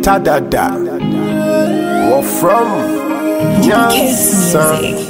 Ta-da-da. We're from Nyansa.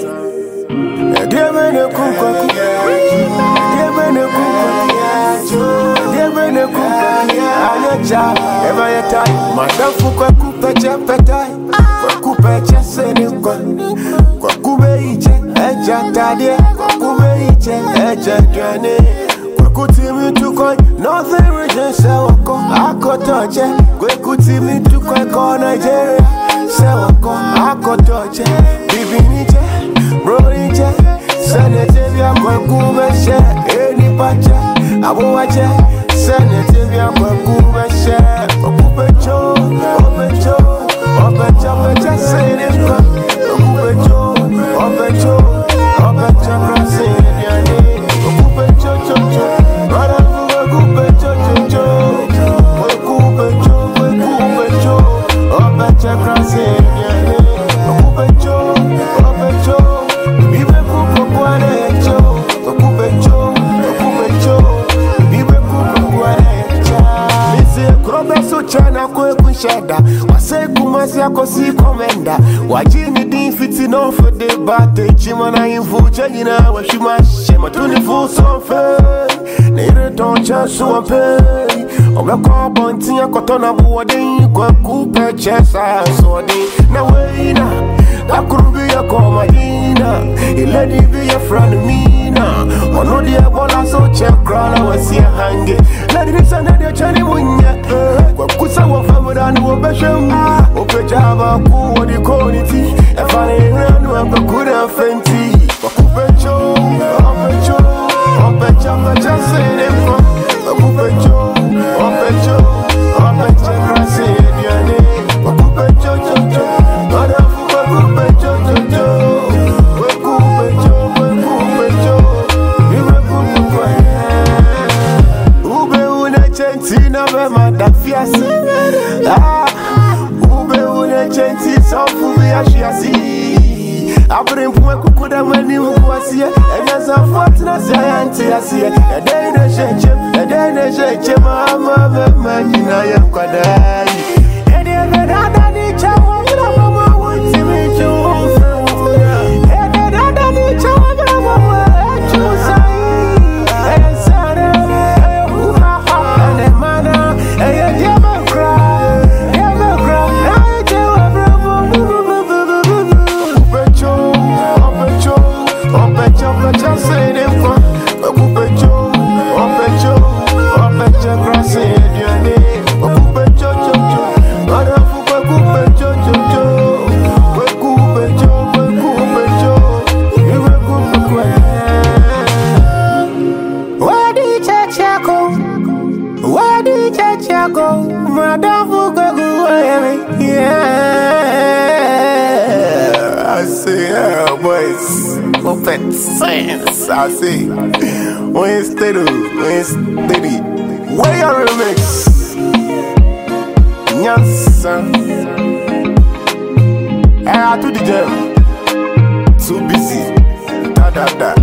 Madam Fuka Kupa Chapatai, Kupa Chasenikwa, Kwakube Iche, Eja Tadia, Kwakube Iche, Eja Jane, Kwakutimi to coin, Northern Region Sawako, Akotoche, Kwakutimi to coin, Nigeria, Sawako, Akotoche, Bibiniche, Brodiche, Sanitavia, Kwakube, Eni Pacha, Abuache, Sanitavia, Kwakube, Okupecho, Opecho, Opecha, Pecha, Seneca, Okupecho, Opecho, Opecha, Brasilia, Okupecho, Chocho, Madame Okupecho, Chocho, Okupecho, Okupecho, Opecha, Brasilia, Okupecho, Opecho, Bibe Kukuanecho, Okupecho, Okupecho, Bibe Kukuanecha. Krobeso chana kwe kushada wase kumasi yako si komenda wajini di fiti no for debate chimana infucha yina washimashe matuni fusofe nire doncha suwape omeko bonti ya kotona buwadi kwa kupe chesa sodi na weina Akurubi ya komadina iledi bi ya franmina onodi ya bola so chekrala wasia hange ledi nisana dia chani munya kwa kusa wa famudani wabeshem opejaba kuwa di koniti efane ranu hapa kuna fenti wakupecho opecho opecha pecha senefo wakupecho opecho opecha krasi ediane wakupecho chocho Ube une chenti sofu ya shiasi Abrim pume kukuda mweni mkwasiye Enyaza fatna sayanti asiye Edene sheche mama memanyina ya mkwadai Edene dada ni chawa mama wuti michufu Edene dada ni chawa mama chusai Esare uhaha enemana Eyediama I say, yeah, boys, open sense. I say, when steady, where your remix? Nyansa, I to the gym, too busy, da.